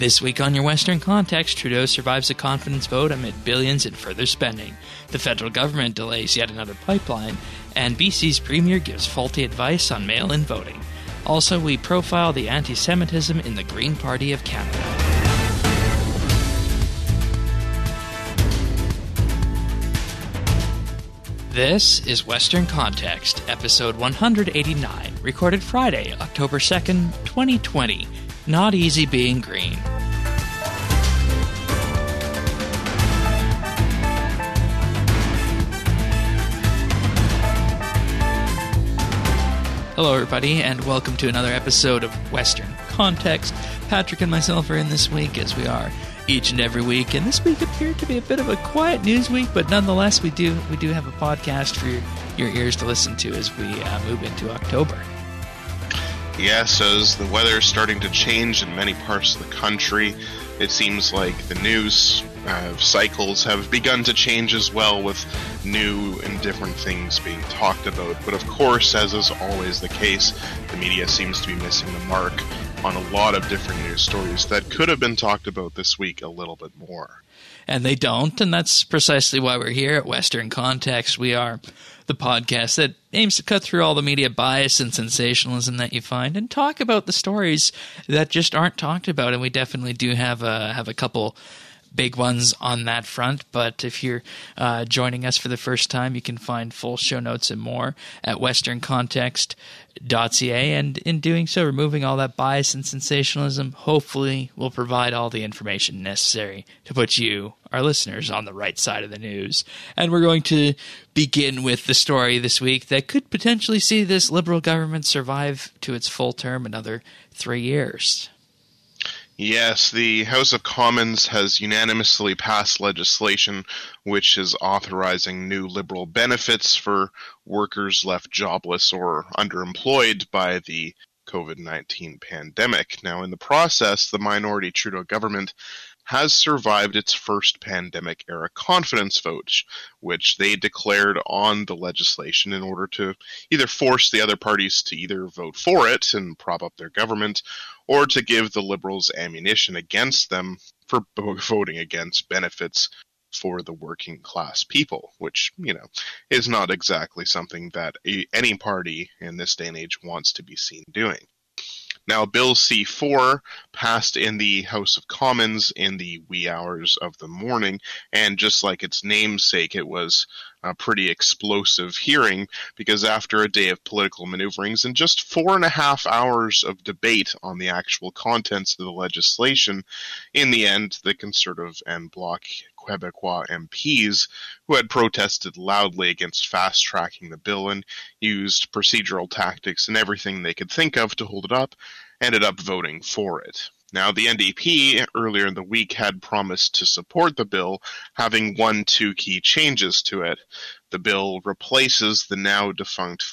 This week on Your Western Context, Trudeau survives a confidence vote amid billions in further spending. The federal government delays yet another pipeline, and BC's premier gives faulty advice on mail-in voting. Also, we profile the anti-Semitism in the Green Party of Canada. This is Western Context, episode 189, recorded Friday, October 2nd, 2020. Not easy being green. Hello, everybody, and welcome to another episode of Western Context. Patrick and myself are in this week, as we are each and every week, and this week appeared to be a bit of a quiet news week, but nonetheless, we do have a podcast for your ears to listen to as we move into October. Yes, as the weather is starting to change in many parts of the country, it seems like the news cycles have begun to change as well, with new and different things being talked about. But of course, as is always the case, the media seems to be missing the mark on a lot of different news stories that could have been talked about this week a little bit more. And they don't, and that's precisely why we're here at Western Context. We are the podcast that aims to cut through all the media bias and sensationalism that you find and talk about the stories that just aren't talked about. And we definitely do have a couple big ones on that front. But if you're joining us for the first time, you can find full show notes and more at westerncontext.ca. And in doing so, removing all that bias and sensationalism, hopefully will provide all the information necessary to put you, our listeners, on the right side of the news. And we're going to begin with the story this week that could potentially see this Liberal government survive to its full term another 3 years. Yes, the House of Commons has unanimously passed legislation which is authorizing new Liberal benefits for workers left jobless or underemployed by the COVID-19 pandemic. Now, in the process, the minority Trudeau government has survived its first pandemic-era confidence vote, which they declared on the legislation in order to either force the other parties to either vote for it and prop up their government, or to give the Liberals ammunition against them for voting against benefits for the working class people, which, is not exactly something that any party in this day and age wants to be seen doing. Now, Bill C-4 passed in the House of Commons in the wee hours of the morning, and just like its namesake, it was a pretty explosive hearing, because after a day of political maneuverings and just 4.5 hours of debate on the actual contents of the legislation, in the end, the Conservative and Bloc Québécois MPs, who had protested loudly against fast-tracking the bill and used procedural tactics and everything they could think of to hold it up, ended up voting for it. Now, the NDP earlier in the week had promised to support the bill, having two key changes to it. The bill replaces the now defunct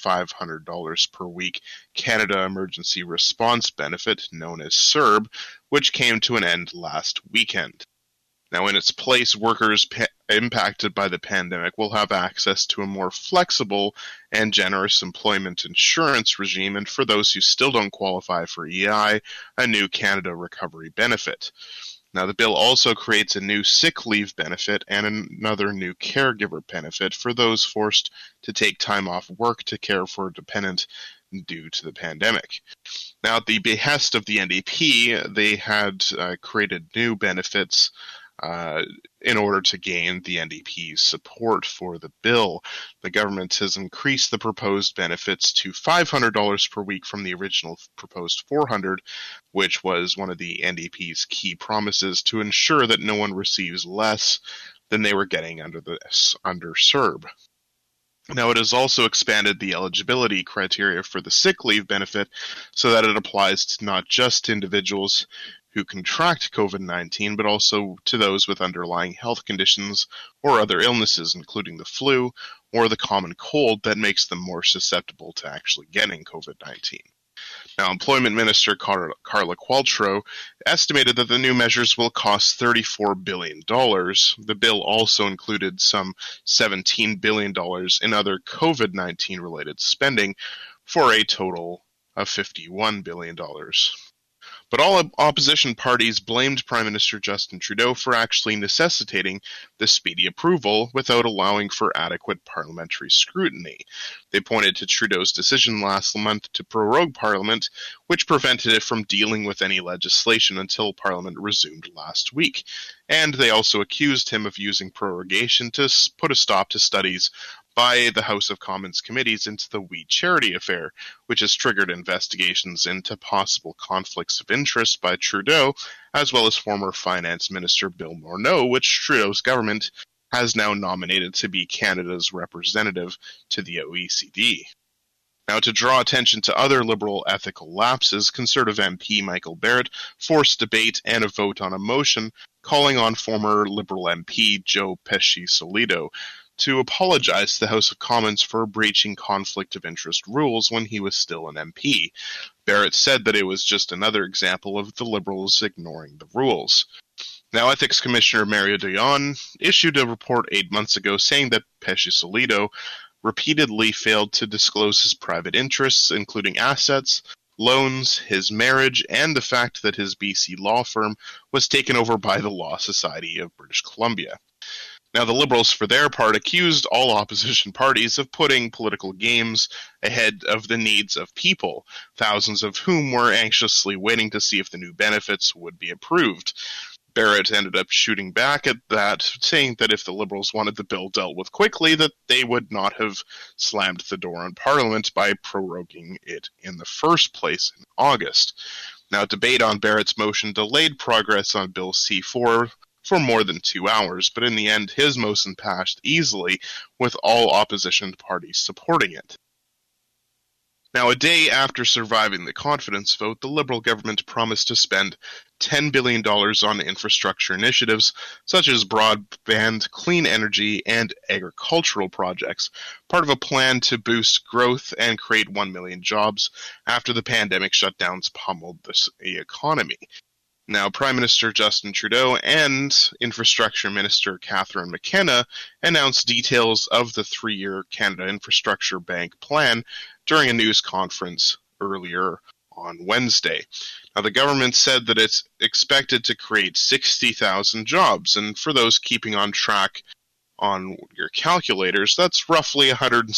$500 per week Canada Emergency Response Benefit, known as CERB, which came to an end last weekend. Now, in its place, workers impacted by the pandemic will have access to a more flexible and generous employment insurance regime, and for those who still don't qualify for EI, a new Canada Recovery Benefit. Now, the bill also creates a new sick leave benefit and another new caregiver benefit for those forced to take time off work to care for a dependent due to the pandemic. Now, at the behest of the NDP, they had created new benefits in order to gain the NDP's support for the bill. The government has increased the proposed benefits to $500 per week from the original proposed $400, which was one of the NDP's key promises to ensure that no one receives less than they were getting under CERB. Now, it has also expanded the eligibility criteria for the sick leave benefit so that it applies to not just individuals who contract COVID-19, but also to those with underlying health conditions or other illnesses, including the flu or the common cold, that makes them more susceptible to actually getting COVID-19. Now, Employment Minister Carla Qualtrough estimated that the new measures will cost $34 billion. The bill also included some $17 billion in other COVID-19 related spending for a total of $51 billion. But all opposition parties blamed Prime Minister Justin Trudeau for actually necessitating the speedy approval without allowing for adequate parliamentary scrutiny. They pointed to Trudeau's decision last month to prorogue Parliament, which prevented it from dealing with any legislation until Parliament resumed last week. And they also accused him of using prorogation to put a stop to studies by the House of Commons committees into the We Charity affair, which has triggered investigations into possible conflicts of interest by Trudeau, as well as former Finance Minister Bill Morneau, which Trudeau's government has now nominated to be Canada's representative to the OECD. Now, to draw attention to other Liberal ethical lapses, Conservative MP Michael Barrett forced debate and a vote on a motion calling on former Liberal MP Joe Pesci-Solido to apologize to the House of Commons for breaching conflict of interest rules when he was still an MP. Barrett said that it was just another example of the Liberals ignoring the rules. Now, Ethics Commissioner Mario Dayan issued a report 8 months ago saying that Pesci-Solido repeatedly failed to disclose his private interests, including assets, loans, his marriage, and the fact that his BC law firm was taken over by the Law Society of British Columbia. Now, the Liberals, for their part, accused all opposition parties of putting political games ahead of the needs of people, thousands of whom were anxiously waiting to see if the new benefits would be approved. Barrett ended up shooting back at that, saying that if the Liberals wanted the bill dealt with quickly, that they would not have slammed the door on Parliament by proroguing it in the first place in August. Now, debate on Barrett's motion delayed progress on Bill C-4 for more than 2 hours, but in the end his motion passed easily, with all opposition parties supporting it. Now, a day after surviving the confidence vote, the Liberal government promised to spend $10 billion on infrastructure initiatives such as broadband, clean energy, and agricultural projects, part of a plan to boost growth and create 1 million jobs after the pandemic shutdowns pummeled the economy. Now, Prime Minister Justin Trudeau and Infrastructure Minister Catherine McKenna announced details of the 3-year Canada Infrastructure Bank plan during a news conference earlier on Wednesday. Now, the government said that it's expected to create 60,000 jobs, and for those keeping on track on your calculators, that's roughly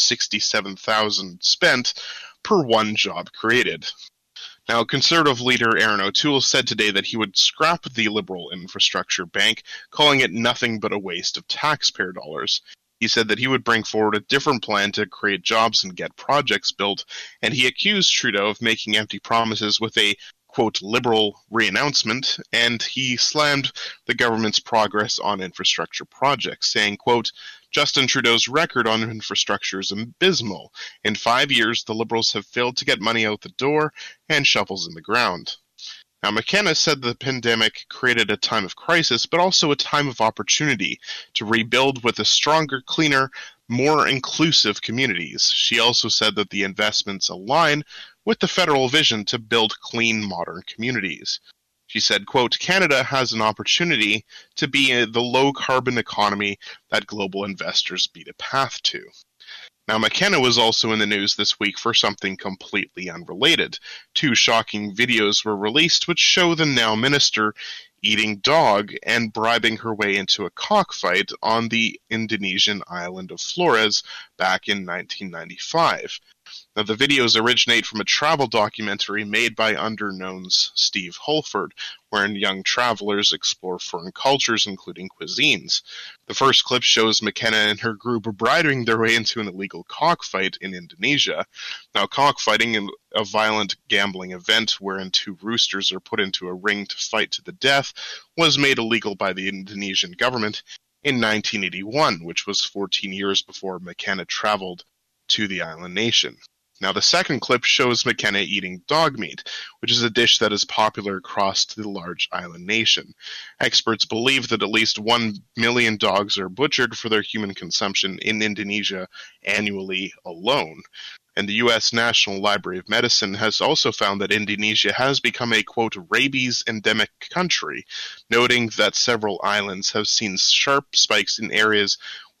167,000 spent per one job created. Now, Conservative leader Aaron O'Toole said today that he would scrap the Liberal Infrastructure Bank, calling it nothing but a waste of taxpayer dollars. He said that he would bring forward a different plan to create jobs and get projects built, and he accused Trudeau of making empty promises with a, quote, Liberal re-announcement, and he slammed the government's progress on infrastructure projects, saying, quote, Justin Trudeau's record on infrastructure is abysmal. In 5 years, the Liberals have failed to get money out the door and shovels in the ground. Now, McKenna said the pandemic created a time of crisis, but also a time of opportunity to rebuild with a stronger, cleaner, more inclusive communities. She also said that the investments align with the federal vision to build clean, modern communities. She said, quote, Canada has an opportunity to be the low-carbon economy that global investors beat a path to. Now, McKenna was also in the news this week for something completely unrelated. 2 shocking videos were released which show the now minister eating dog and bribing her way into a cockfight on the Indonesian island of Flores back in 1995. Now, the videos originate from a travel documentary made by underknowns Steve Holford, wherein young travelers explore foreign cultures, including cuisines. The first clip shows McKenna and her group bridling their way into an illegal cockfight in Indonesia. Now, cockfighting is a violent gambling event wherein 2 roosters are put into a ring to fight to the death, was made illegal by the Indonesian government in 1981, which was 14 years before McKenna traveled to the island nation. Now, the second clip shows McKenna eating dog meat, which is a dish that is popular across the large island nation. Experts believe that at least 1 million dogs are butchered for their human consumption in Indonesia annually alone. And the U.S. National Library of Medicine has also found that Indonesia has become a, quote, rabies endemic country, noting that several islands have seen sharp spikes in areas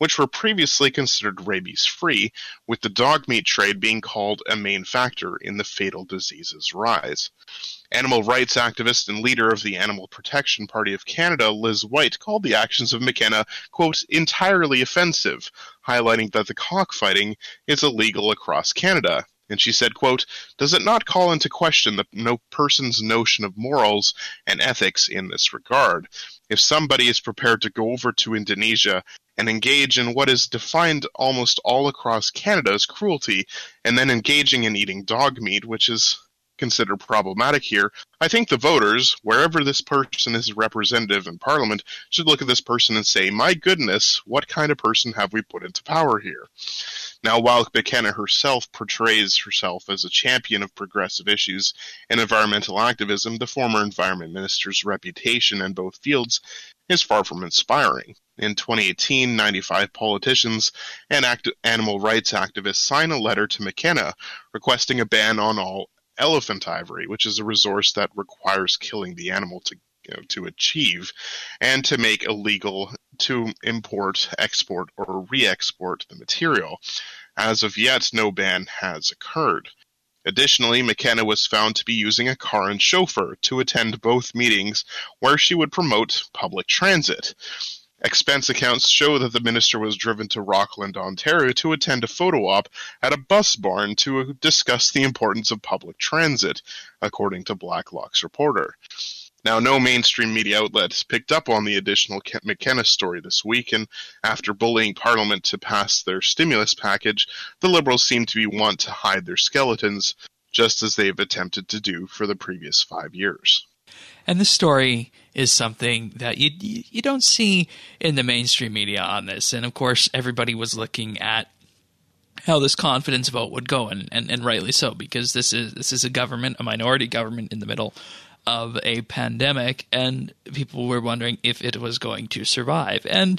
which were previously considered rabies-free, with the dog meat trade being called a main factor in the fatal disease's rise. Animal rights activist and leader of the Animal Protection Party of Canada, Liz White, called the actions of McKenna, quote, entirely offensive, highlighting that the cockfighting is illegal across Canada. And she said, quote, does it not call into question no person's notion of morals and ethics in this regard? If somebody is prepared to go over to Indonesia and engage in what is defined almost all across Canada as cruelty, and then engaging in eating dog meat, which is considered problematic here, I think the voters, wherever this person is representative in Parliament, should look at this person and say, my goodness, what kind of person have we put into power here? Now, while McKenna herself portrays herself as a champion of progressive issues and environmental activism, the former environment minister's reputation in both fields is far from inspiring. In 2018, 95 politicians and animal rights activists signed a letter to McKenna requesting a ban on all elephant ivory, which is a resource that requires killing the animal to achieve, and to make illegal to import, export, or re-export the material. As of yet, no ban has occurred. Additionally, McKenna was found to be using a car and chauffeur to attend both meetings where she would promote public transit. Expense accounts show that the minister was driven to Rockland, Ontario to attend a photo op at a bus barn to discuss the importance of public transit, according to Blacklock's reporter. Now, no mainstream media outlets picked up on the additional McKenna story this week, and after bullying Parliament to pass their stimulus package, the Liberals seem to want to hide their skeletons, just as they've attempted to do for the previous 5 years. And this story is something that you don't see in the mainstream media on this. And, of course, everybody was looking at how this confidence vote would go, and rightly so, because this is a minority government in the middle of a pandemic, and people were wondering if it was going to survive. And,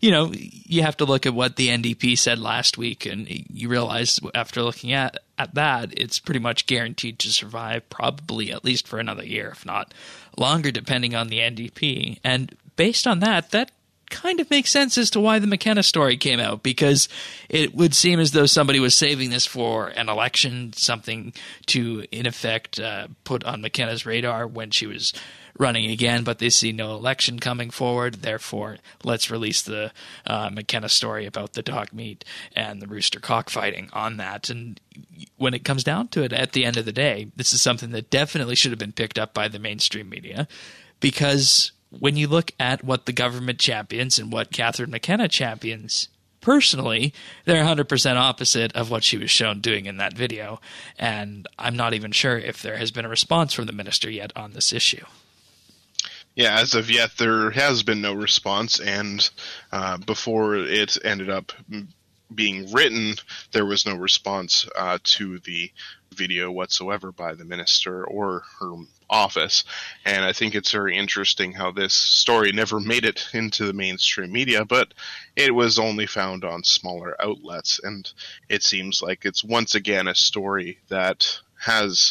you have to look at what the NDP said last week, and you realize after looking at that, it's pretty much guaranteed to survive, probably at least for another year, if not longer, depending on the NDP. And based on that kind of makes sense as to why the McKenna story came out, because it would seem as though somebody was saving this for an election, something to, in effect, put on McKenna's radar when she was running again, but they see no election coming forward. Therefore, let's release the McKenna story about the dog meat and the rooster cockfighting on that. And when it comes down to it, at the end of the day, this is something that definitely should have been picked up by the mainstream media, because when you look at what the government champions and what Catherine McKenna champions, personally, they're 100% opposite of what she was shown doing in that video. And I'm not even sure if there has been a response from the minister yet on this issue. Yeah, as of yet, there has been no response. And before it ended up being written, there was no response to the video whatsoever by the minister or her office. And I think it's very interesting how this story never made it into the mainstream media, but it was only found on smaller outlets. And it seems like it's once again a story that has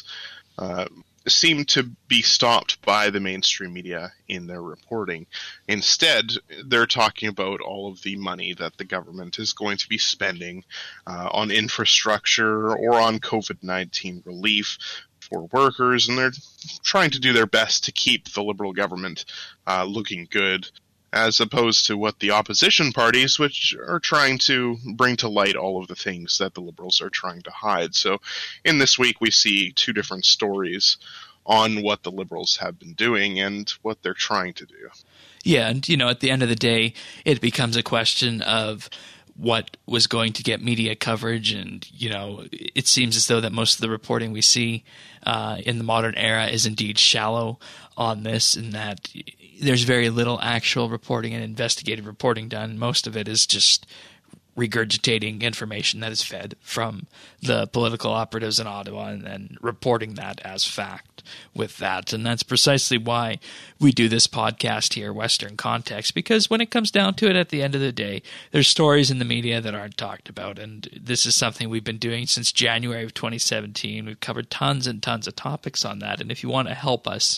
seemed to be stopped by the mainstream media in their reporting. Instead, they're talking about all of the money that the government is going to be spending on infrastructure or on COVID-19 relief for workers, and they're trying to do their best to keep the Liberal government looking good, as opposed to what the opposition parties, which are trying to bring to light all of the things that the Liberals are trying to hide. So in this week, we see two different stories on what the Liberals have been doing and what they're trying to do. Yeah, and, at the end of the day, it becomes a question of what was going to get media coverage, and, it seems as though that most of the reporting we see in the modern era is indeed shallow on this, and that there's very little actual reporting and investigative reporting done. Most of it is just regurgitating information that is fed from the political operatives in Ottawa and then reporting that as fact with that. And that's precisely why we do this podcast here, Western Context, because when it comes down to it, at the end of the day, there's stories in the media that aren't talked about. And this is something we've been doing since January of 2017. We've covered tons and tons of topics on that. And if you want to help us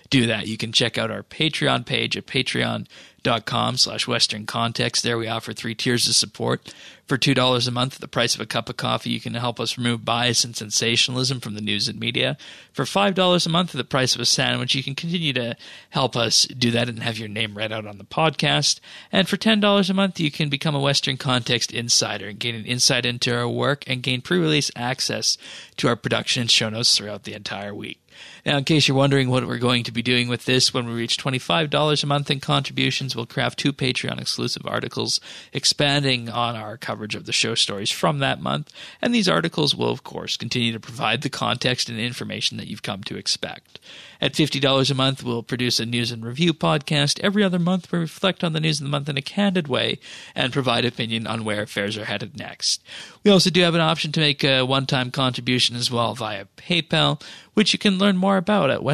do that, you can check out our Patreon page at patreon.com/Western Context. There we offer 3 tiers of support. For $2 a month at the price of a cup of coffee, you can help us remove bias and sensationalism from the news and media. For $5 a month at the price of a sandwich, you can continue to help us do that and have your name read out on the podcast. And for $10 a month, you can become a Western Context insider and gain an insight into our work and gain pre-release access to our production and show notes throughout the entire week. Now, in case you're wondering what we're going to be doing with this, when we reach $25 a month in contributions, we'll craft 2 Patreon-exclusive articles expanding on our coverage of the show stories from that month, and these articles will, of course, continue to provide the context and information that you've come to expect. At $50 a month, we'll produce a news and review podcast. Every other month, we reflect on the news of the month in a candid way and provide opinion on where affairs are headed next. We also do have an option to make a one-time contribution as well via PayPal, which you can learn more about at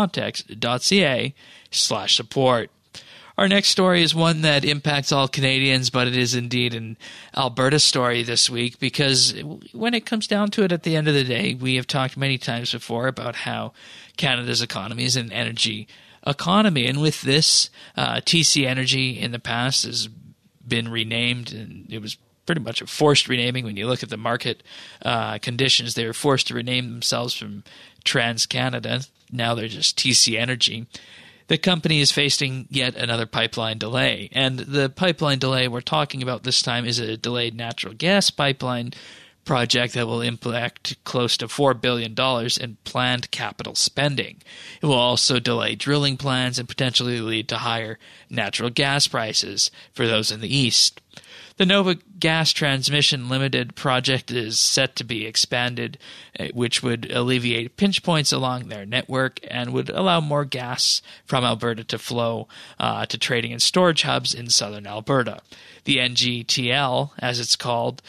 westerncontext.ca/support. Our next story is one that impacts all Canadians, but it is indeed an Alberta story this week because when it comes down to it at the end of the day, we have talked many times before about how Canada's economy is an energy economy. And with this, TC Energy in the past has been renamed, and it was pretty much a forced renaming. When you look at the market conditions, they were forced to rename themselves from TransCanada. Now they're just TC Energy. The company is facing yet another pipeline delay, and the pipeline delay we're talking about this time is a delayed natural gas pipeline project that will impact close to $4 billion in planned capital spending. It will also delay drilling plans and potentially lead to higher natural gas prices for those in the east. The Nova Gas Transmission Limited project is set to be expanded, which would alleviate pinch points along their network and would allow more gas from Alberta to flow to trading and storage hubs in southern Alberta. The NGTL, as it's called,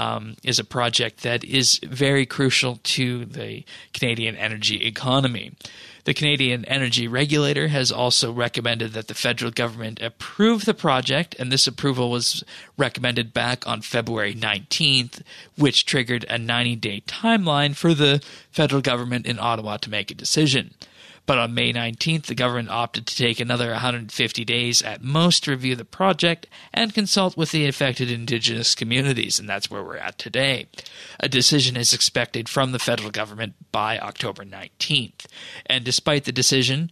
is a project that is very crucial to the Canadian energy economy. The Canadian Energy Regulator has also recommended that the federal government approve the project, and this approval was recommended back on February 19th, which triggered a 90-day timeline for the federal government in Ottawa to make a decision. But on May 19th, the government opted to take another 150 days at most to review the project and consult with the affected Indigenous communities, and that's where we're at today. A decision is expected from the federal government by October 19th. And despite the decision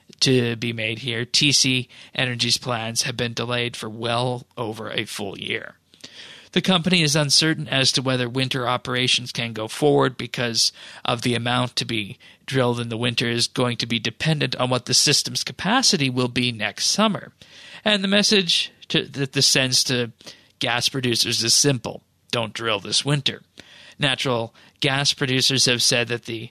to be made here, TC Energy's plans have been delayed for well over a full year. The company is uncertain as to whether winter operations can go forward because of the amount to be drilled in the winter is going to be dependent on what the system's capacity will be next summer. And the message that this sends to gas producers is simple: don't drill this winter. Natural gas producers have said that the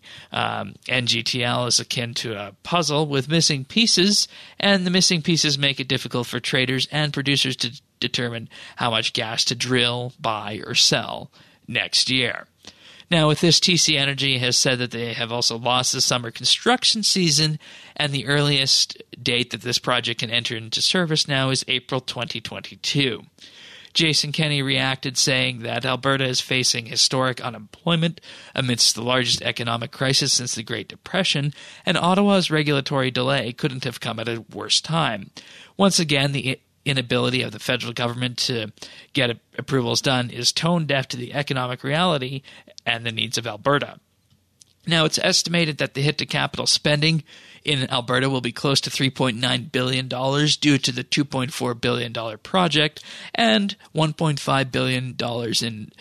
NGTL is akin to a puzzle with missing pieces, and the missing pieces make it difficult for traders and producers to determine how much gas to drill, buy, or sell next year. Now, with this, TC Energy has said that they have also lost the summer construction season, and the earliest date that this project can enter into service now is April 2022. Jason Kenney reacted, saying that Alberta is facing historic unemployment amidst the largest economic crisis since the Great Depression, and Ottawa's regulatory delay couldn't have come at a worse time. Once again, the inability of the federal government to get approvals done is tone deaf to the economic reality and the needs of Alberta. Now, it's estimated that the hit to capital spending in Alberta will be close to $3.9 billion due to the $2.4 billion project and $1.5 billion in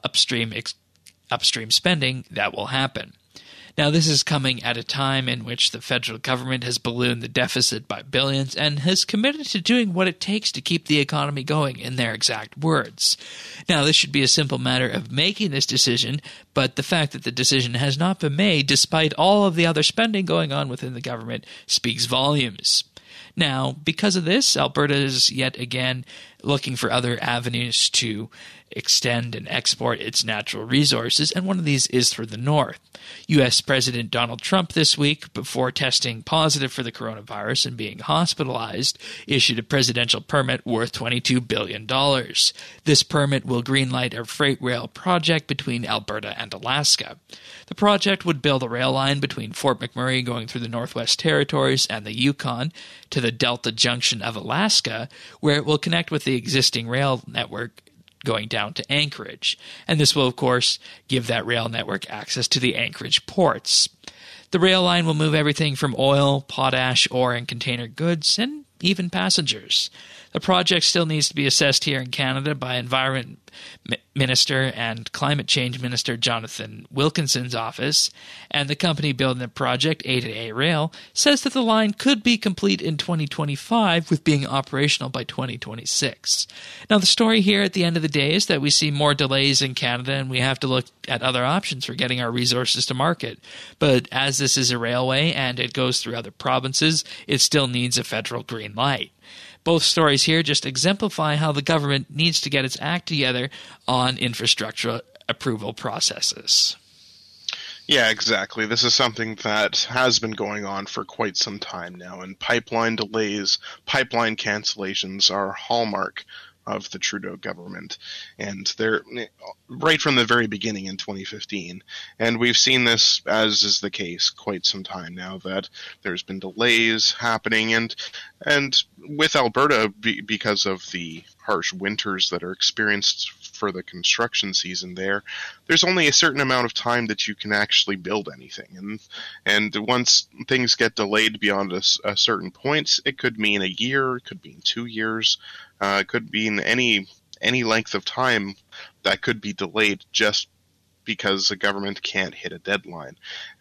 upstream spending that will happen. Now, this is coming at a time in which the federal government has ballooned the deficit by billions and has committed to doing what it takes to keep the economy going, in their exact words. Now, this should be a simple matter of making this decision, but the fact that the decision has not been made, despite all of the other spending going on within the government, speaks volumes. Now, because of this, Alberta is yet again looking for other avenues to extend and export its natural resources, and one of these is through the north. U.S. President Donald Trump this week, before testing positive for the coronavirus and being hospitalized, issued a presidential permit worth $22 billion. This permit will greenlight a freight rail project between Alberta and Alaska. The project would build a rail line between Fort McMurray going through the Northwest Territories and the Yukon to the Delta Junction of Alaska, where it will connect with the existing rail network going down to Anchorage. And this will, of course, give that rail network access to the Anchorage ports. The rail line will move everything from oil, potash, ore, and container goods, and even passengers. The project still needs to be assessed here in Canada by Environment Minister and Climate Change Minister Jonathan Wilkinson's office, and the company building the project, A2A Rail, says that the line could be complete in 2025 with being operational by 2026. Now, the story here at the end of the day is that we see more delays in Canada and we have to look at other options for getting our resources to market. But as this is a railway and it goes through other provinces, it still needs a federal green light. Both stories here just exemplify how the government needs to get its act together on infrastructure approval processes. Yeah, exactly. This is something that has been going on for quite some time now, and pipeline delays, pipeline cancellations are a hallmark of the Trudeau government, and they're right from the very beginning in 2015. And we've seen this, as is the case, quite some time now, that there's been delays happening, and with Alberta, because of the harsh winters that are experienced for the construction season there's only a certain amount of time that you can actually build anything. And once things get delayed beyond a certain point, it could mean a year, it could mean 2 years, it could be in any length of time that could be delayed just because the government can't hit a deadline.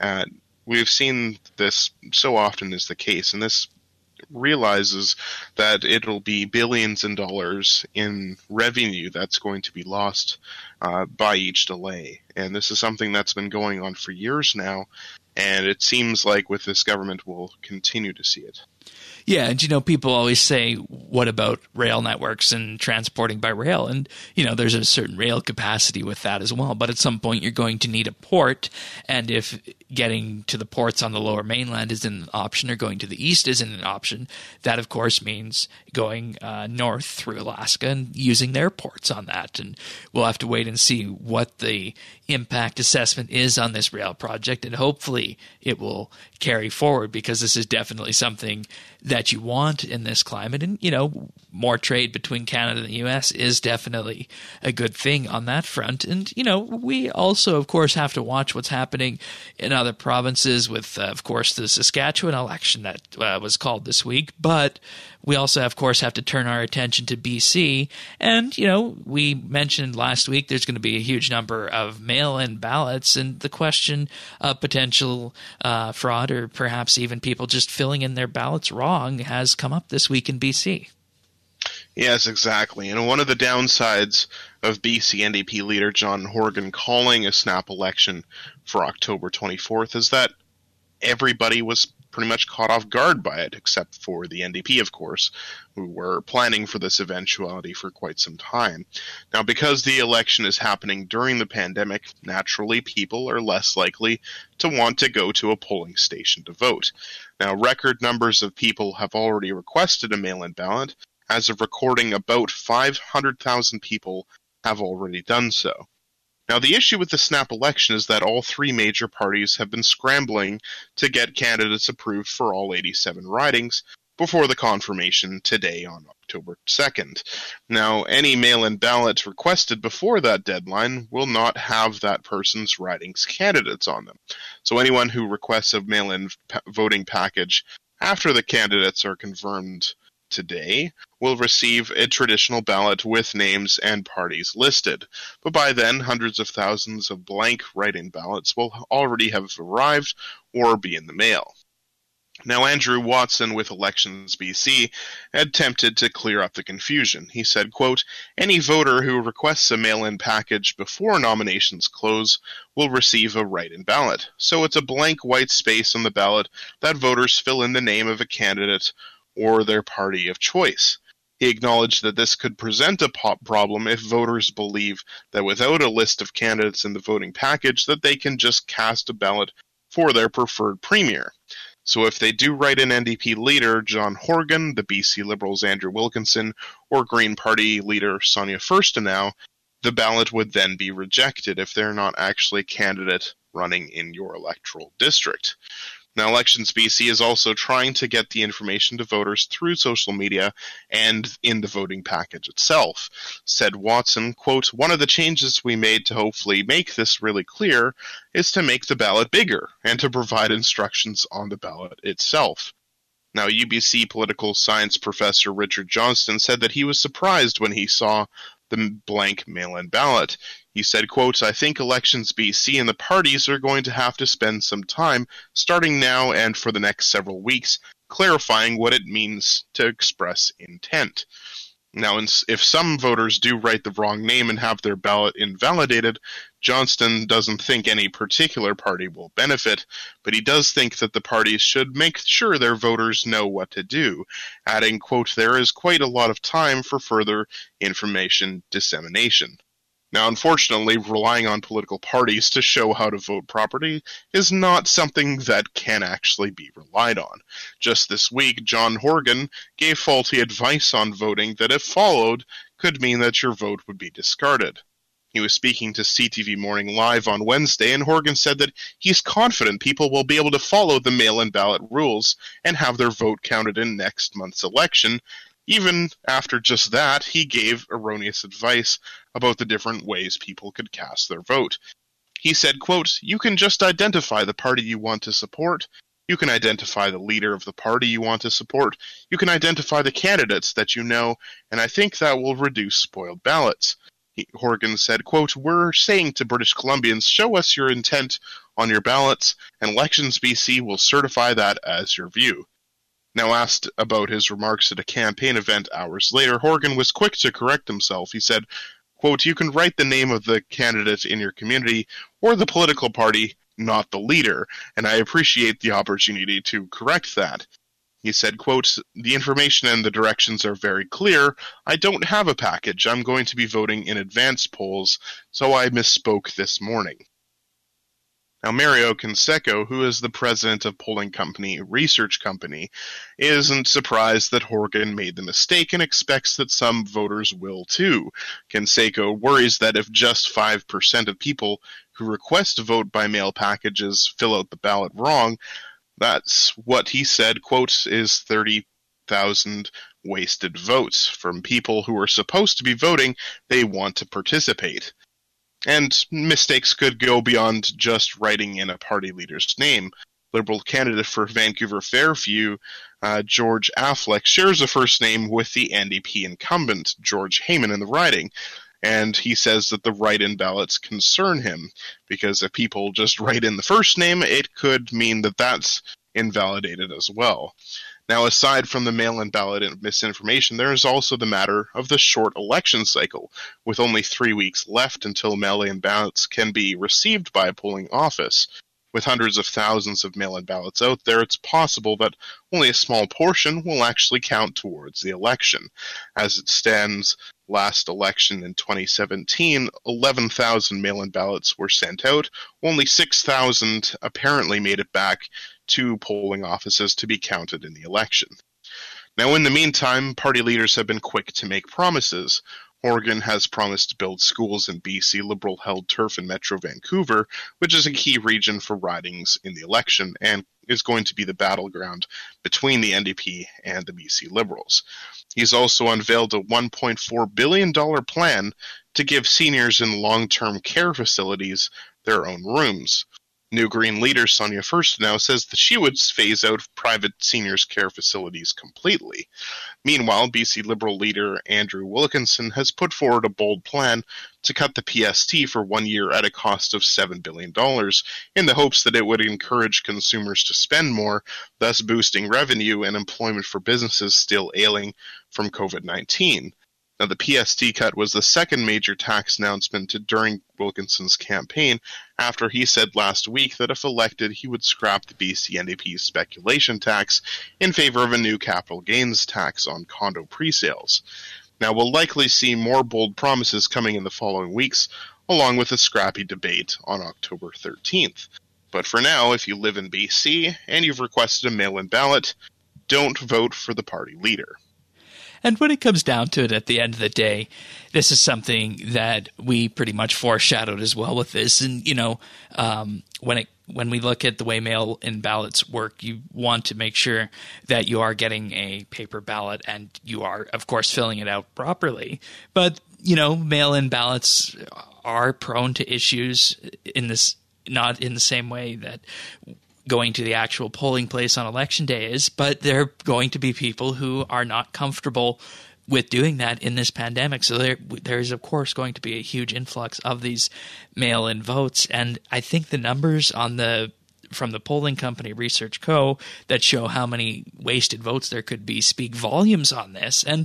We've seen this so often is the case, and this realizes that it'll be billions in dollars in revenue that's going to be lost by each delay. And this is something that's been going on for years now, and it seems like with this government we'll continue to see it. Yeah, and people always say, what about rail networks and transporting by rail? And, there's a certain rail capacity with that as well. But at some point, you're going to need a port. And if getting to the ports on the lower mainland isn't an option or going to the east isn't an option, that, of course, means going north through Alaska and using their ports on that. And we'll have to wait and see what the impact assessment is on this rail project. And hopefully it will carry forward, because this is definitely something that you want in this climate. And, more trade between Canada and the U.S. is definitely a good thing on that front. And, we also, of course, have to watch what's happening in other provinces with, of course, the Saskatchewan election that was called this week. But we also, of course, have to turn our attention to BC. And, we mentioned last week there's going to be a huge number of mail-in ballots, and the question of potential fraud or perhaps even people just filling in their ballots wrong has come up this week in BC. Yes, exactly. And one of the downsides of BC NDP leader John Horgan calling a snap election for October 24th is that everybody was pretty much caught off guard by it, except for the NDP, of course, who were planning for this eventuality for quite some time. Now, because the election is happening during the pandemic, naturally people are less likely to want to go to a polling station to vote. Now, record numbers of people have already requested a mail-in ballot. As of recording, about 500,000 people have already done so. Now, the issue with the snap election is that all three major parties have been scrambling to get candidates approved for all 87 ridings before the confirmation today on October 2nd. Now, any mail-in ballot requested before that deadline will not have that person's riding's candidates on them. So anyone who requests a mail-in voting package after the candidates are confirmed today will receive a traditional ballot with names and parties listed. But by then, hundreds of thousands of blank write-in ballots will already have arrived or be in the mail. Now, Andrew Watson with Elections BC attempted to clear up the confusion. He said, quote, "Any voter who requests a mail-in package before nominations close will receive a write-in ballot. So it's a blank white space on the ballot that voters fill in the name of a candidate or their party of choice. He acknowledged that this could present a problem if voters believe that without a list of candidates in the voting package that they can just cast a ballot for their preferred premier. So if they do write an NDP leader, John Horgan, the BC Liberals' Andrew Wilkinson, or Green Party leader Sonia Furstenau, the ballot would then be rejected if they're not actually a candidate running in your electoral district. Now, Elections BC is also trying to get the information to voters through social media and in the voting package itself. Said Watson, quote, "One of the changes we made to hopefully make this really clear is to make the ballot bigger and to provide instructions on the ballot itself." Now, UBC political science professor Richard Johnston said that he was surprised when he saw the blank mail-in ballot. He said, quote, "I think Elections BC and the parties are going to have to spend some time, starting now and for the next several weeks, clarifying what it means to express intent." Now, if some voters do write the wrong name and have their ballot invalidated, Johnston doesn't think any particular party will benefit, but he does think that the parties should make sure their voters know what to do, adding, quote, "There is quite a lot of time for further information dissemination." Now, unfortunately, relying on political parties to show how to vote properly is not something that can actually be relied on. Just this week, John Horgan gave faulty advice on voting that, if followed, could mean that your vote would be discarded. He was speaking to CTV Morning Live on Wednesday, and Horgan said that he's confident people will be able to follow the mail-in ballot rules and have their vote counted in next month's election. Even after just that, he gave erroneous advice about the different ways people could cast their vote. He said, quote, "You can just identify the party you want to support. You can identify the leader of the party you want to support. You can identify the candidates that you know, and I think that will reduce spoiled ballots." Horgan said, quote, "We're saying to British Columbians, show us your intent on your ballots, and Elections BC will certify that as your view." Now asked about his remarks at a campaign event hours later, Horgan was quick to correct himself. He said, quote, "You can write the name of the candidate in your community or the political party, not the leader, and I appreciate the opportunity to correct that." He said, quote, "The information and the directions are very clear. I don't have a package. I'm going to be voting in advance polls, so I misspoke this morning." Now, Mario Canseco, who is the president of polling company Research Company, isn't surprised that Horgan made the mistake and expects that some voters will too. Canseco worries that if just 5% of people who request to vote by mail packages fill out the ballot wrong, that's what he said, quote, "is 30,000 wasted votes from people who are supposed to be voting. They want to participate." And mistakes could go beyond just writing in a party leader's name. Liberal candidate for Vancouver Fairview, George Affleck, shares a first name with the NDP incumbent, George Heyman, in the riding. And he says that the write-in ballots concern him, because if people just write in the first name, it could mean that that's invalidated as well. Now, aside from the mail-in ballot and misinformation, there is also the matter of the short election cycle, with only 3 weeks left until mail-in ballots can be received by a polling office. With hundreds of thousands of mail-in ballots out there, it's possible that only a small portion will actually count towards the election. As it stands, last election in 2017, 11,000 mail-in ballots were sent out. Only 6,000 apparently made it back to polling offices to be counted in the election. Now, in the meantime, party leaders have been quick to make promises. Horgan has promised to build schools in BC Liberal-held turf in Metro Vancouver, which is a key region for ridings in the election and is going to be the battleground between the NDP and the BC Liberals. He's also unveiled a $1.4 billion plan to give seniors in long-term care facilities their own rooms. New Green leader Sonia Furstenau says that she would phase out private seniors care facilities completely. Meanwhile, BC Liberal leader Andrew Wilkinson has put forward a bold plan to cut the PST for 1 year at a cost of $7 billion in the hopes that it would encourage consumers to spend more, thus boosting revenue and employment for businesses still ailing from COVID-19. Now, the PST cut was the second major tax announcement during Wilkinson's campaign, after he said last week that if elected, he would scrap the BC NDP's speculation tax in favor of a new capital gains tax on condo presales. Now, we'll likely see more bold promises coming in the following weeks, along with a scrappy debate on October 13th. But for now, if you live in BC and you've requested a mail-in ballot, don't vote for the party leader. And when it comes down to it, at the end of the day, this is something that we pretty much foreshadowed as well with this. And, when we look at the way mail-in ballots work, you want to make sure that you are getting a paper ballot and you are, of course, filling it out properly. But, mail-in ballots are prone to issues not in the same way that going to the actual polling place on election day is, but there are going to be people who are not comfortable with doing that in this pandemic. So there's, of course, going to be a huge influx of these mail-in votes. And I think the numbers from the polling company Research Co. that show how many wasted votes there could be speak volumes on this. And,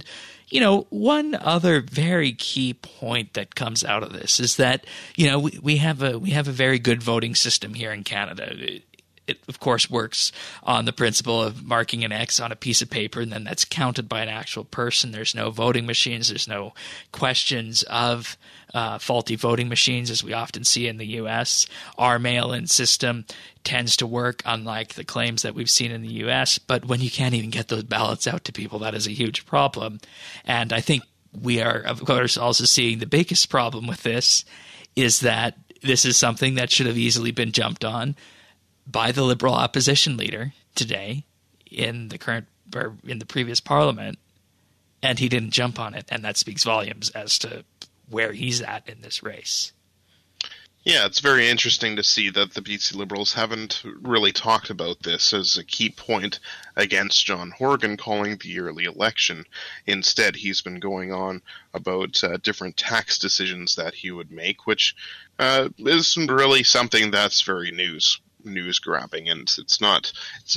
one other very key point that comes out of this is that, we have a very good voting system here in Canada. It, of course, works on the principle of marking an X on a piece of paper, and then that's counted by an actual person. There's no voting machines. There's no questions of faulty voting machines, as we often see in the U.S. Our mail-in system tends to work, unlike the claims that we've seen in the U.S., but when you can't even get those ballots out to people, that is a huge problem. And I think we are, of course, also seeing the biggest problem with this is that this is something that should have easily been jumped on by the Liberal opposition leader today in the previous parliament, and he didn't jump on it, and that speaks volumes as to where he's at in this race. Yeah, it's very interesting to see that the BC Liberals haven't really talked about this as a key point against John Horgan calling the yearly election. Instead, he's been going on about different tax decisions that he would make, which isn't really something that's very news grabbing, and it's not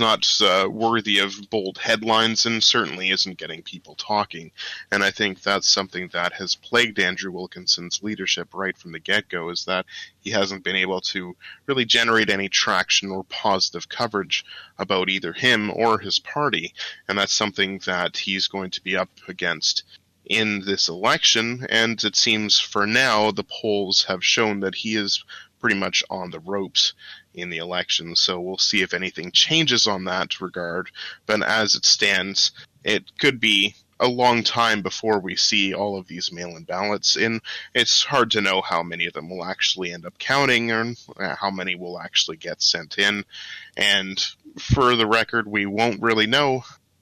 worthy of bold headlines, and certainly isn't getting people talking. And I think that's something that has plagued Andrew Wilkinson's leadership right from the get-go, is that he hasn't been able to really generate any traction or positive coverage about either him or his party, and that's something that he's going to be up against in this election. And it seems for now the polls have shown that he is pretty much on the ropes in the election, so we'll see if anything changes on that regard. But as it stands, it could be a long time before we see all of these mail-in ballots, and it's hard to know how many of them will actually end up counting or how many will actually get sent in. And for the record, we won't really know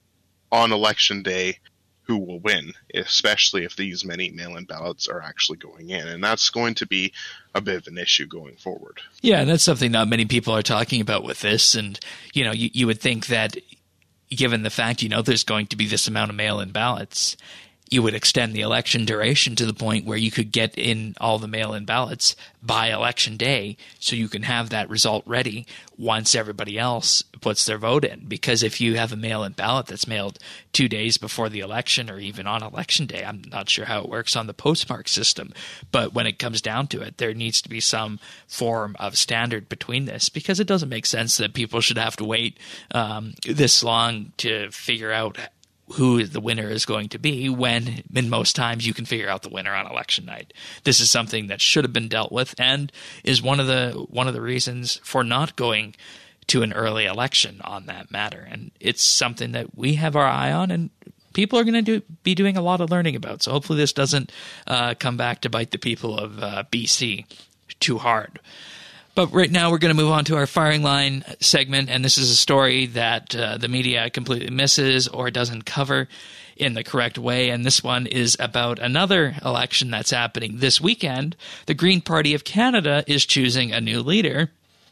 on election day who will win, especially if these many mail-in ballots are actually going in. And that's going to be a bit of an issue going forward. Yeah, that's something not many people are talking about with this. And, you would think that given the fact, there's going to be this amount of mail-in ballots, you would extend the election duration to the point where you could get in all the mail-in ballots by election day, so you can have that result ready once everybody else puts their vote in. Because if you have a mail-in ballot that's mailed 2 days before the election, or even on election day, I'm not sure how it works on the postmark system, but when it comes down to it, there needs to be some form of standard between this, because it doesn't make sense that people should have to wait this long to figure out who the winner is going to be, when in most times you can figure out the winner on election night. This is something that should have been dealt with, and is one of the reasons for not going to an early election on that matter. And it's something that we have our eye on, and people are going to be doing a lot of learning about. So hopefully this doesn't come back to bite the people of BC too hard. But right now we're going to move on to our firing line segment, and this is a story that the media completely misses or doesn't cover in the correct way. And this one is about another election that's happening this weekend. The Green Party of Canada is choosing a new leader.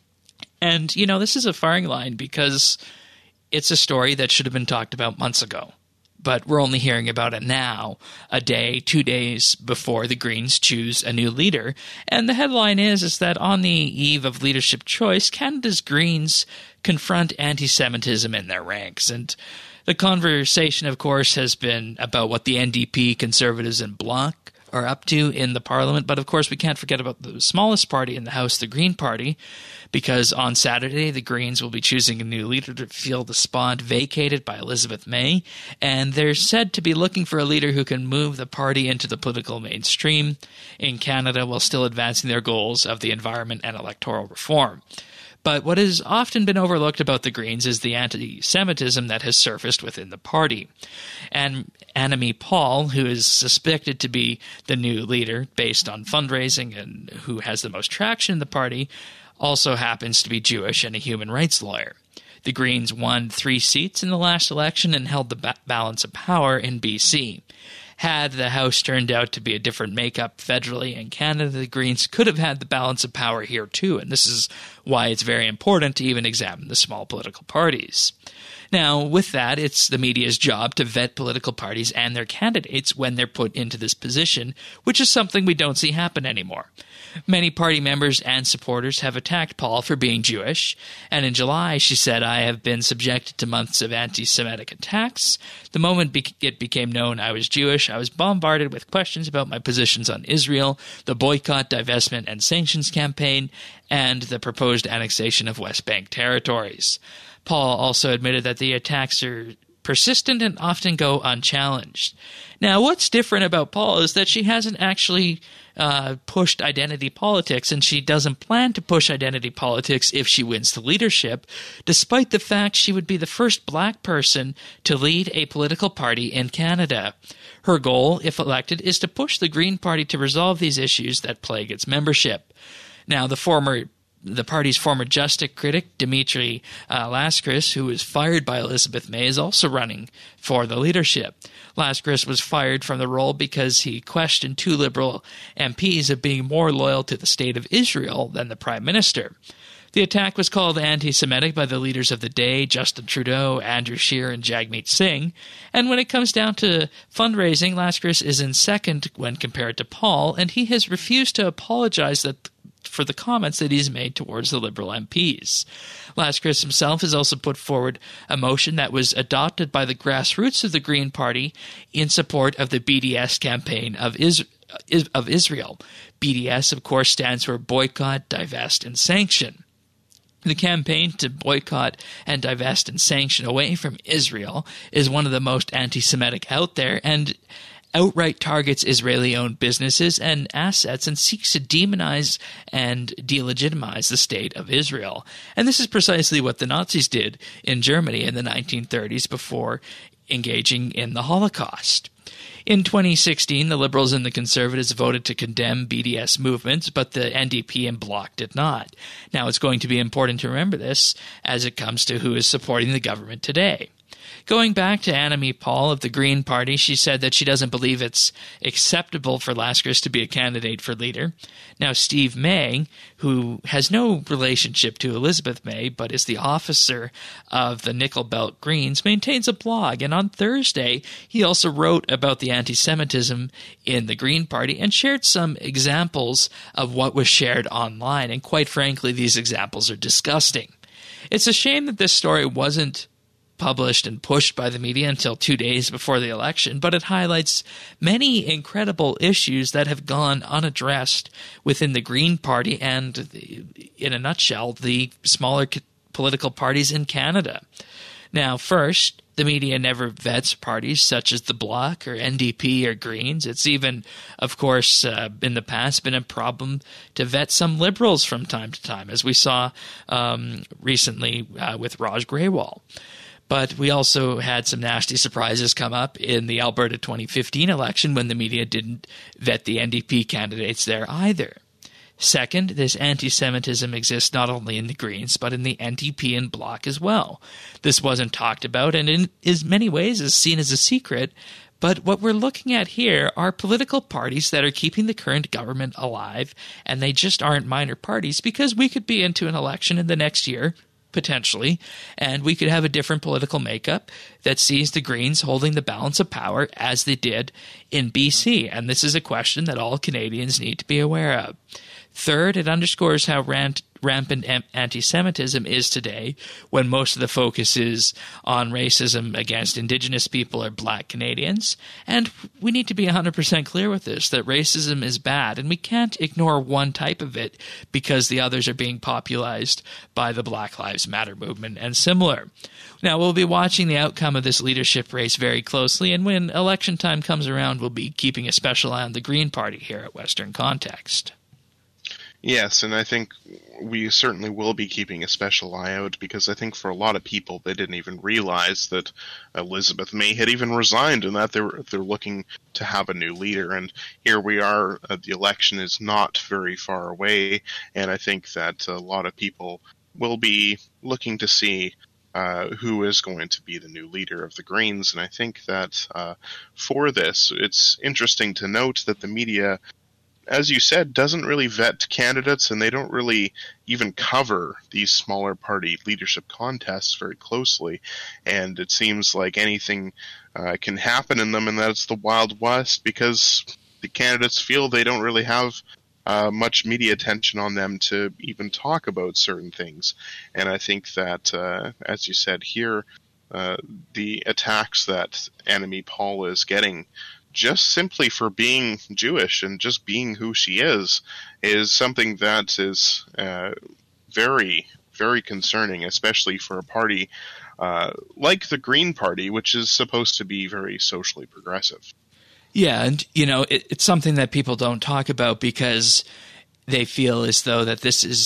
And, this is a firing line because it's a story that should have been talked about months ago. But we're only hearing about it now, 2 days before the Greens choose a new leader. And the headline is that on the eve of leadership choice, Canada's Greens confront anti-Semitism in their ranks. And The conversation, of course, has been about what the NDP, Conservatives, and Bloc are up to in the Parliament, but of course we can't forget about the smallest party in the House, the Green Party, because on Saturday the Greens will be choosing a new leader to fill the spot vacated by Elizabeth May, and they're said to be looking for a leader who can move the party into the political mainstream in Canada while still advancing their goals of the environment and electoral reform. But what has often been overlooked about the Greens is the anti-Semitism that has surfaced within the party. And Annamie Paul, who is suspected to be the new leader based on fundraising and who has the most traction in the party, also happens to be Jewish and a human rights lawyer. The Greens won 3 seats in the last election and held the balance of power in BC. Had the House turned out to be a different makeup federally in Canada, the Greens could have had the balance of power here too, and this is why it's very important to even examine the small political parties. Now, with that, it's the media's job to vet political parties and their candidates when they're put into this position, which is something we don't see happen anymore. Many party members and supporters have attacked Paul for being Jewish, and in July she said, "I have been subjected to months of anti-Semitic attacks. The moment it became known I was Jewish, I was bombarded with questions about my positions on Israel, the boycott, divestment, and sanctions campaign, and the proposed annexation of West Bank territories." Paul also admitted that the attacks are persistent and often go unchallenged. Now, what's different about Paul is that she hasn't actually pushed identity politics, and she doesn't plan to push identity politics if she wins the leadership, despite the fact she would be the first black person to lead a political party in Canada. Her goal, if elected, is to push the Green Party to resolve these issues that plague its membership. Now, the party's former justice critic, Dimitri Lascaris, who was fired by Elizabeth May, is also running for the leadership. Lascaris was fired from the role because he questioned 2 Liberal MPs of being more loyal to the state of Israel than the Prime Minister. The attack was called anti-Semitic by the leaders of the day, Justin Trudeau, Andrew Scheer, and Jagmeet Singh. And when it comes down to fundraising, Lascaris is in second when compared to Paul, and he has refused to apologize for the comments that he's made towards the Liberal MPs. Lascaris himself has also put forward a motion that was adopted by the grassroots of the Green Party in support of the BDS campaign of Israel. BDS, of course, stands for Boycott, Divest, and Sanction. The campaign to boycott and divest and sanction away from Israel is one of the most anti-Semitic out there, and outright targets Israeli-owned businesses and assets and seeks to demonize and delegitimize the state of Israel. And this is precisely what the Nazis did in Germany in the 1930s before engaging in the Holocaust. In 2016, the Liberals and the Conservatives voted to condemn BDS movements, but the NDP and Bloc did not. Now, it's going to be important to remember this as it comes to who is supporting the government today. Going back to Annamie Paul of the Green Party, she said that she doesn't believe it's acceptable for Lascaris to be a candidate for leader. Now, Steve May, who has no relationship to Elizabeth May, but is the officer of the Nickel Belt Greens, maintains a blog, and on Thursday, he also wrote about the anti-Semitism in the Green Party and shared some examples of what was shared online, and quite frankly, these examples are disgusting. It's a shame that this story wasn't published and pushed by the media until 2 days before the election, but it highlights many incredible issues that have gone unaddressed within the Green Party and, in a nutshell, the smaller political parties in Canada. Now, first, the media never vets parties such as the Bloc or NDP or Greens. It's even, of course, in the past been a problem to vet some Liberals from time to time, as we saw recently with Raj Grewal. But we also had some nasty surprises come up in the Alberta 2015 election when the media didn't vet the NDP candidates there either. Second, this anti-Semitism exists not only in the Greens, but in the NDP and Bloc as well. This wasn't talked about and in many ways is seen as a secret, but what we're looking at here are political parties that are keeping the current government alive, and they just aren't minor parties because we could be into an election in the next year, potentially, and we could have a different political makeup that sees the Greens holding the balance of power as they did in BC, and this is a question that all Canadians need to be aware of. Third, it underscores how rampant anti-Semitism is today, when most of the focus is on racism against Indigenous people or Black Canadians. And we need to be 100% clear with this, that racism is bad, and we can't ignore one type of it because the others are being popularized by the Black Lives Matter movement and similar. Now, we'll be watching the outcome of this leadership race very closely, and when election time comes around, we'll be keeping a special eye on the Green Party here at Western Context. Yes, and I think we certainly will be keeping a special eye out, because I think for a lot of people, they didn't even realize that Elizabeth May had even resigned and that they're looking to have a new leader. And here we are, the election is not very far away, and I think that a lot of people will be looking to see who is going to be the new leader of the Greens. And I think that for this, it's interesting to note that the media, as you said, doesn't really vet candidates, and they don't really even cover these smaller party leadership contests very closely. And it seems like anything can happen in them, and that it's the Wild West, because the candidates feel they don't really have much media attention on them to even talk about certain things. And I think that, as you said here, the attacks that Annamie Paul is getting just simply for being Jewish and just being who she is something that is very, very concerning, especially for a party like the Green Party, which is supposed to be very socially progressive. Yeah, and, it's something that people don't talk about because they feel as though that this is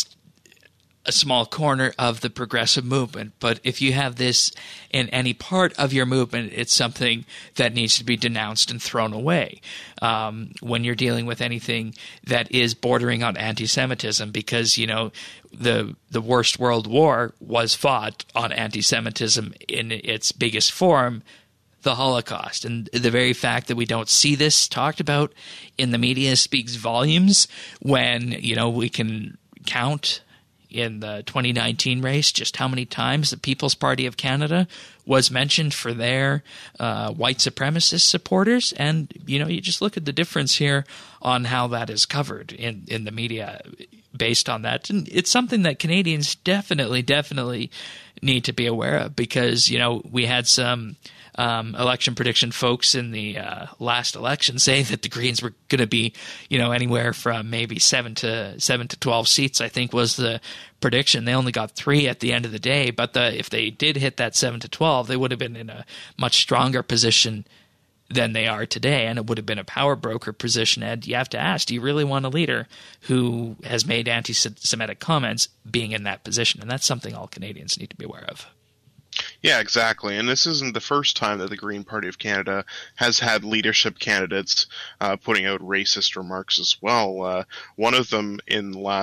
a small corner of the progressive movement. But if you have this in any part of your movement, it's something that needs to be denounced and thrown away when you're dealing with anything that is bordering on anti-Semitism, because, the worst world war was fought on anti-Semitism in its biggest form, the Holocaust. And the very fact that we don't see this talked about in the media speaks volumes when, we can count in the 2019 race just how many times the People's Party of Canada was mentioned for their white supremacist supporters. And, you just look at the difference here on how that is covered in the media based on that. And it's something that Canadians definitely need to be aware of, because, we had some election prediction folks in the last election say that the Greens were going to be, anywhere from maybe 7 to 12 seats, I think was the prediction. They only got 3 at the end of the day, but if they did hit that 7 to 12, they would have been in a much stronger position than they are today, and it would have been a power broker position. And you have to ask, do you really want a leader who has made anti-Semitic comments being in that position? And that's something all Canadians need to be aware of. Yeah, exactly. And this isn't the first time that the Green Party of Canada has had leadership candidates putting out racist remarks as well. One of them in one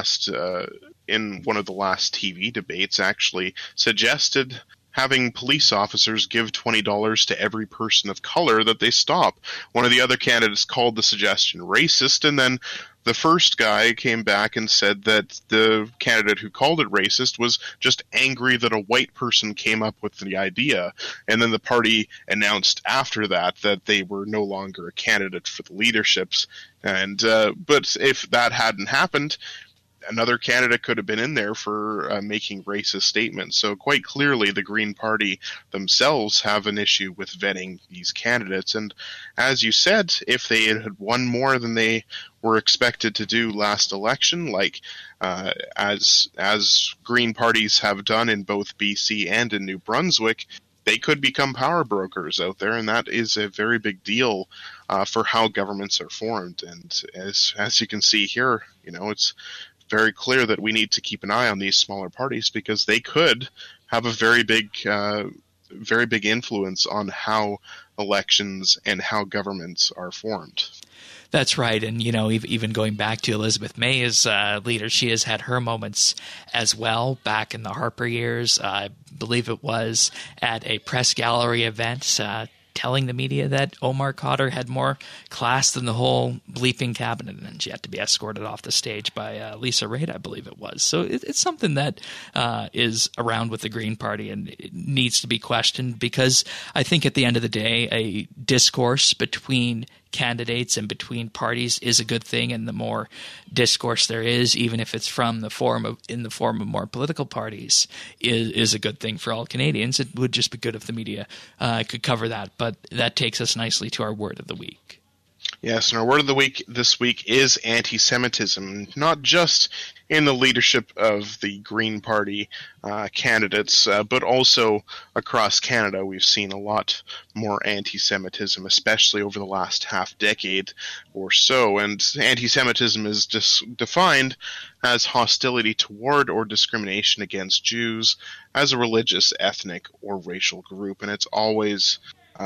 of the last TV debates actually suggested having police officers give $20 to every person of color that they stop. One of the other candidates called the suggestion racist, and then the first guy came back and said that the candidate who called it racist was just angry that a white person came up with the idea. And then the party announced after that they were no longer a candidate for the leaderships. And but if that hadn't happened, another candidate could have been in there for making racist statements. So quite clearly the Green Party themselves have an issue with vetting these candidates. And as you said, if they had won more than they were expected to do last election, like as Green parties have done in both BC and in New Brunswick, they could become power brokers out there, and that is a very big deal for how governments are formed. And as you can see here, it's very clear that we need to keep an eye on these smaller parties, because they could have a very big influence on how elections and how governments are formed. That's right. And, even going back to Elizabeth May as leader, she has had her moments as well back in the Harper years. I believe it was at a press gallery event telling the media that Omar Khadr had more class than the whole bleeping cabinet, and she had to be escorted off the stage by Lisa Raitt, I believe it was. So it's something that is around with the Green Party, and it needs to be questioned, because I think at the end of the day, a discourse between candidates and between parties is a good thing, and the more discourse there is, even if it's in the form of more political parties, is a good thing for all Canadians. It would just be good if the media could cover that. But that takes us nicely to our word of the week. Yes, and our word of the week this week is anti-Semitism, not just in the leadership of the Green Party candidates, but also across Canada. We've seen a lot more anti-Semitism, especially over the last half decade or so. And anti-Semitism is defined as hostility toward or discrimination against Jews as a religious, ethnic, or racial group. And it's always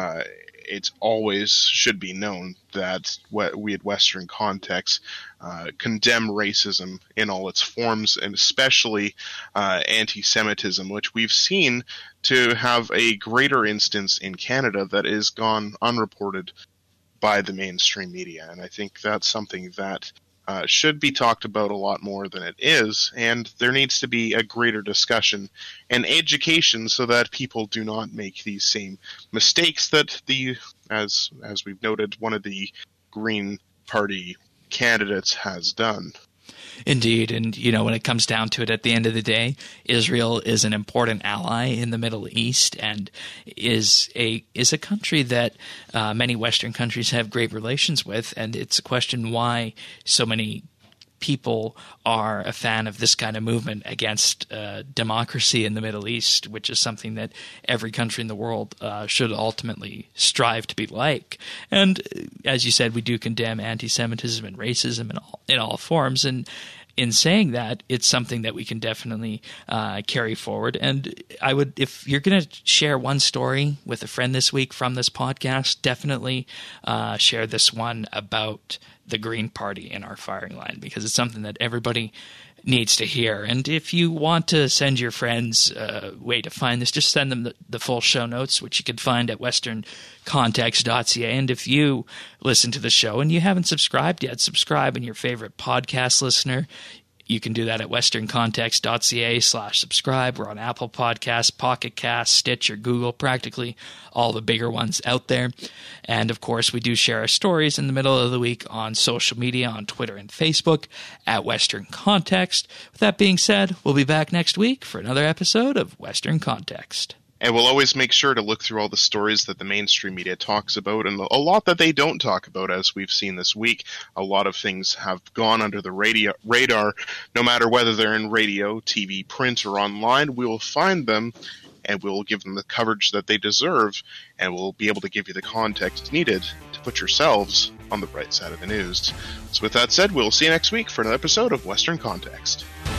should be known that we at Western Context condemn racism in all its forms, and especially anti-Semitism, which we've seen to have a greater instance in Canada that is gone unreported by the mainstream media. And I think that's something that should be talked about a lot more than it is, and there needs to be a greater discussion and education so that people do not make these same mistakes that as we've noted, one of the Green Party candidates has done. Indeed, and when it comes down to it, at the end of the day, Israel is an important ally in the Middle East and is a country that many Western countries have great relations with, and it's a question why so many people are a fan of this kind of movement against democracy in the Middle East, which is something that every country in the world should ultimately strive to be like. And as you said, we do condemn anti-Semitism and racism in all forms. And in saying that, it's something that we can definitely carry forward. And I would, if you're going to share one story with a friend this week from this podcast, definitely share this one about the Green Party in our firing line, because it's something that everybody needs to hear. And if you want to send your friends a way to find this, just send them the full show notes, which you can find at westerncontext.ca. And if you listen to the show and you haven't subscribed yet, subscribe in your favorite podcast listener. You can do that at westerncontext.ca/subscribe. We're on Apple Podcasts, Pocket Casts, Stitcher, Google, practically all the bigger ones out there. And, of course, we do share our stories in the middle of the week on social media, on Twitter and Facebook, at Western Context. With that being said, we'll be back next week for another episode of Western Context. And we'll always make sure to look through all the stories that the mainstream media talks about, and a lot that they don't talk about, as we've seen this week. A lot of things have gone under the radar. No matter whether they're in radio, TV, print, or online, we will find them, and we'll give them the coverage that they deserve, and we'll be able to give you the context needed to put yourselves on the right side of the news. So with that said, we'll see you next week for another episode of Western Context.